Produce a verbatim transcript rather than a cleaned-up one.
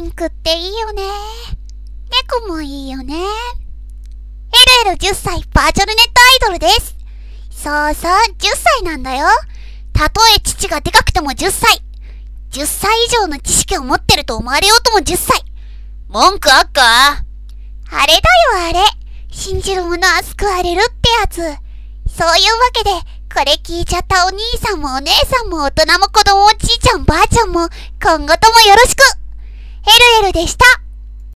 ンクっていいよね。猫もいいよね。エルエルじゅっさいバーチャルネットアイドルです。そうそう、じゅっさいなんだよ。たとえ父がでかくてもじゅっさい。じゅっさい以上の知識を持ってると思われようともじゅっさい。 文句あっか？ あれだよあれ。信じる者は救われるってやつ。そういうわけで、これ聞いちゃったお兄さんもお姉さんも大人も子供もじいちゃんばあちゃんも今後ともよろしく。エルエルでした。